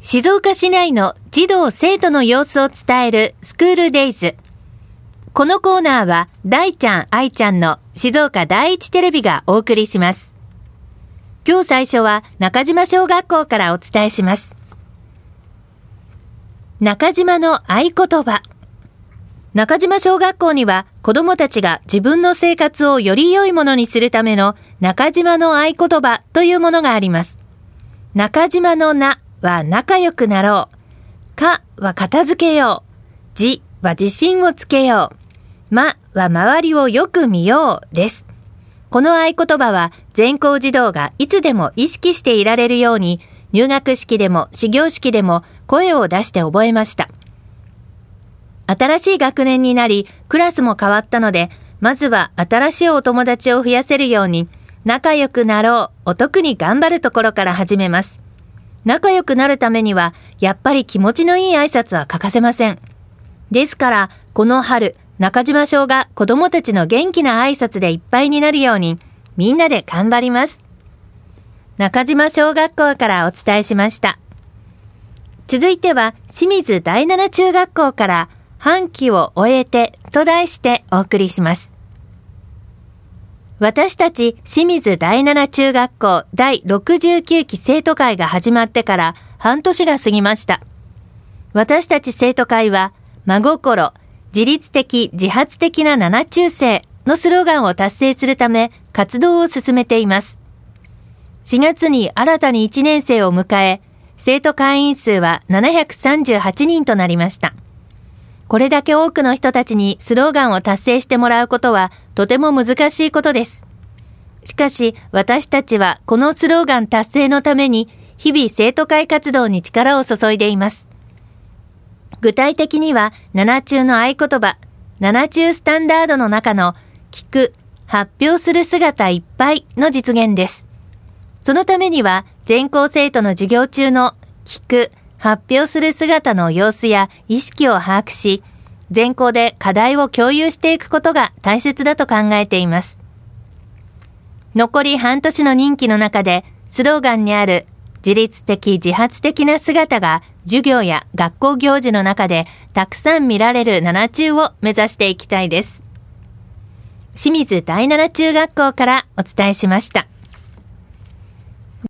静岡市内の児童生徒の様子を伝えるスクールデイズ。このコーナーは大ちゃん愛ちゃんの静岡第一テレビがお送りします。今日最初は中島小学校からお伝えします。中島の合言葉。中島小学校には子どもたちが自分の生活をより良いものにするための中島の合言葉というものがあります。中島のなは仲良くなろう。かは片付けよう。じは自信をつけよう。まは周りをよく見ようです。この合言葉は全校児童がいつでも意識していられるように入学式でも始業式でも声を出して覚えました。新しい学年になりクラスも変わったので、まずは新しいお友達を増やせるように仲良くなろうを特に頑張るところから始めます。仲良くなるためにはやっぱり気持ちのいい挨拶は欠かせません。ですからこの春、中島小が子どもたちの元気な挨拶でいっぱいになるようにみんなで頑張ります。中島小学校からお伝えしました。続いては清水第七中学校から半期を終えてと題してお送りします。私たち清水第七中学校第69期生徒会が始まってから半年が過ぎました。私たち生徒会は真心、自律的自発的な七中生のスローガンを達成するため活動を進めています。4月に新たに1年生を迎え、生徒会員数は738人となりました。これだけ多くの人たちにスローガンを達成してもらうことはとても難しいことです。しかし私たちはこのスローガン達成のために日々生徒会活動に力を注いでいます。具体的には7中の合言葉、7中スタンダードの中の聞く、発表する姿いっぱいの実現です。そのためには全校生徒の授業中の聞く、発表する姿の様子や意識を把握し、全校で課題を共有していくことが大切だと考えています。残り半年の任期の中で、スローガンにある自律的自発的な姿が授業や学校行事の中でたくさん見られる7中を目指していきたいです。清水第七中学校からお伝えしました。